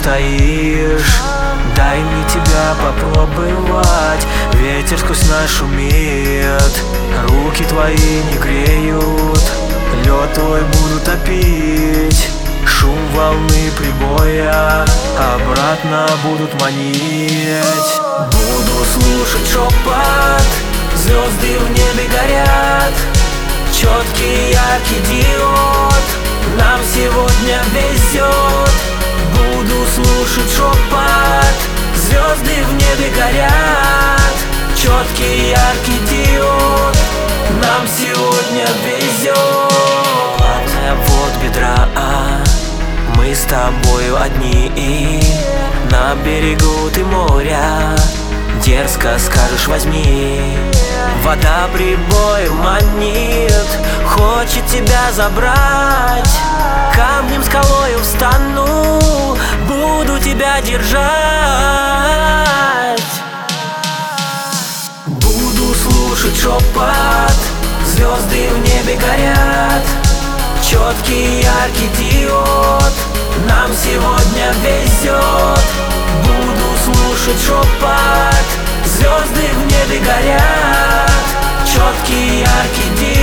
устоишь. Дай мне тебя попробовать. Ветер сквозь нас шумит, руки твои не греют. Лед твой буду топить, шум волны прибоя обратно будут манить. Буду слушать шепот, звезды в небе горят. Четкий яркий диод, нам сегодня везет. Буду слушать шепот, звезды в небе горят. Четкий яркий диод, нам сегодня везет. Вот бедра, мы с тобою одни. На берегу ты моря, дерзко скажешь возьми. Вода прибоем манит, хочет тебя забрать. Камнем, скалою встану, буду тебя держать. Буду слушать шепот, звезды в небе горят. Четкий яркий диод, нам сегодня везет. Буду слушать шепот, звезды в небе горят. Четкий яркий диод.